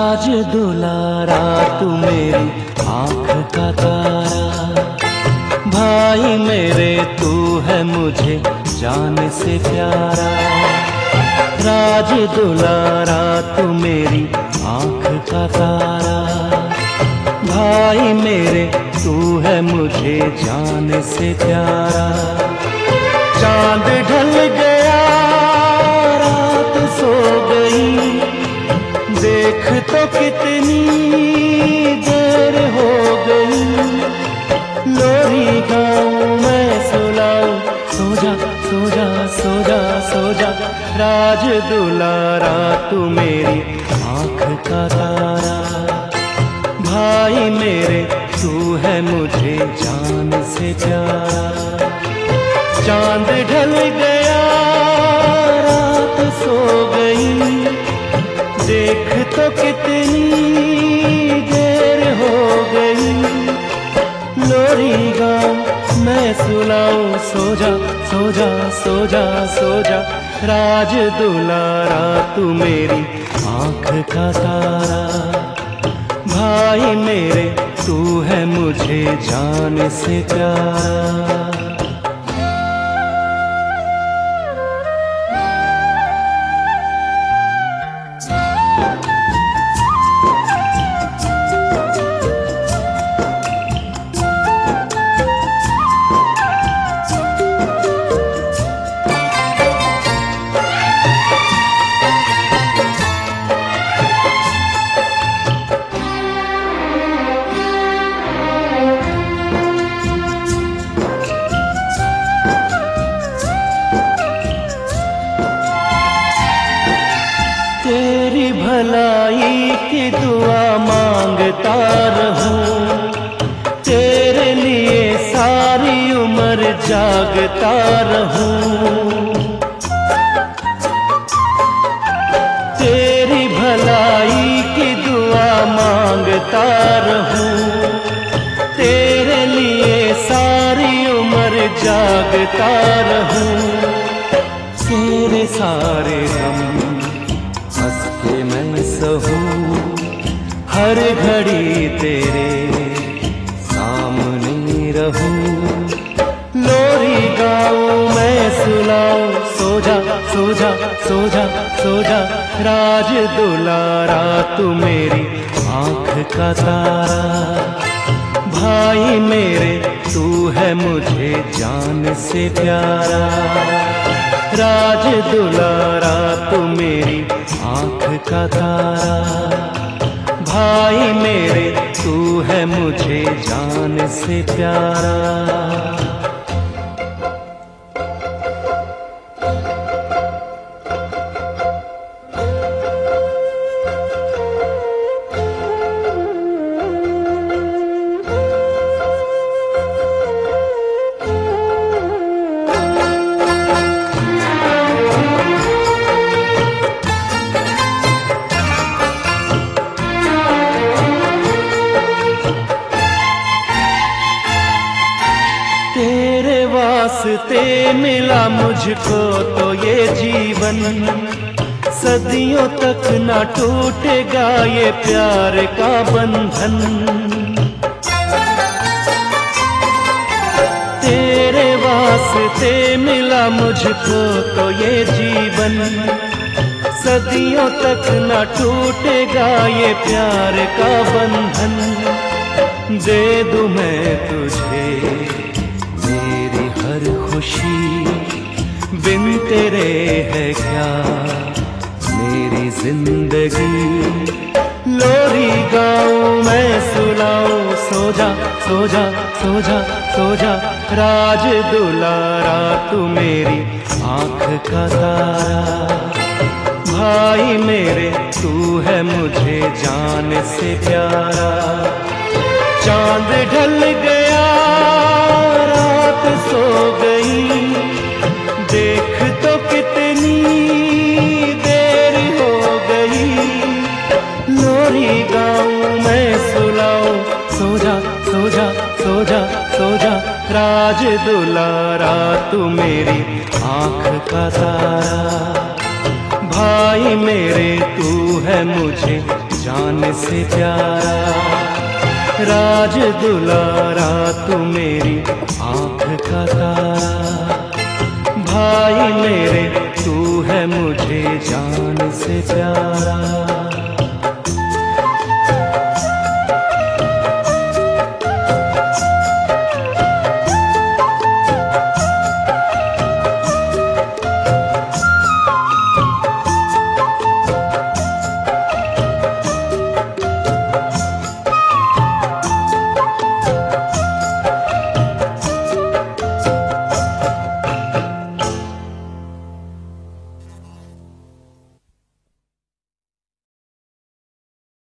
राज दुलारा तू मेरी आँख का तारा, भाई मेरे तू है मुझे जान से प्यारा। राज दुलारा तू मेरी आँख का तारा, भाई मेरे तू है मुझे जान से प्यारा। चांद ढल गया रात सो गई, देख तो कितनी देर हो गई। लोरी गाऊं मैं सुनाऊं, सो जा सो जा सो जा सो जा। राज दुलारा तू मेरी आँख का तारा, भाई मेरे तू है मुझे जान से प्यारा। चांद ढल गया रात सो गई, देख तो कितनी देर हो गई। लोरी गाऊं मैं सुनाऊं, सो जा सो जा सो जा सो जा। राज दुलारा तू मेरी आँख का तारा, भाई मेरे तू है मुझे जान से प्यारा। तेरी भलाई की दुआ मांगता रहूं, तेरे लिए सारी उम्र जागता रहूं। तेरी भलाई की दुआ मांगता रहूं, तेरे लिए सारी उम्र जागता रहूं। तेरे सारे गम हंस के मैं सहूं, हर घड़ी तेरे सामने रहूं। लोरी गाऊं मैं सुनाऊं, सो जा सो जा सो जा सो जा। राज दुलारा तू मेरी आँख का तारा, भाई मेरे तू है मुझे जान से प्यारा। राज दुलारा तू मेरी आँख का तारा, भाई मेरे तू है मुझे जान से प्यारा। तेरे वास्ते मिला मुझको तो ये जीवन, सदियों तक ना टूटेगा ये प्यार का बंधन। तेरे वास्ते मिला मुझको तो ये जीवन, सदियों तक ना टूटेगा ये प्यार का बंधन। दे दूं मैं तुझे मेरी हर खुशी, बिन तेरे है क्या मेरी जिंदगी। लोरी गाऊं मैं सुनाऊं, सो जा सो जा सो जा सो जा। राज दुलारा तू मेरी आँख का तारा, भाई मेरे तू है मुझे जान से प्यारा। चांद ढल गया रात सो गई, देख तो कितनी देर हो गई। लोरी गाऊं मैं सुनाऊं, सो जा सो जा सो जा सो जा। राज दुलारा तू मेरी आँख का तारा, भाई मेरे तू है मुझे जान से प्यारा। राज दुलारा तू मेरी आँख का तारा, भाई मेरे तू है मुझे जान से प्यारा।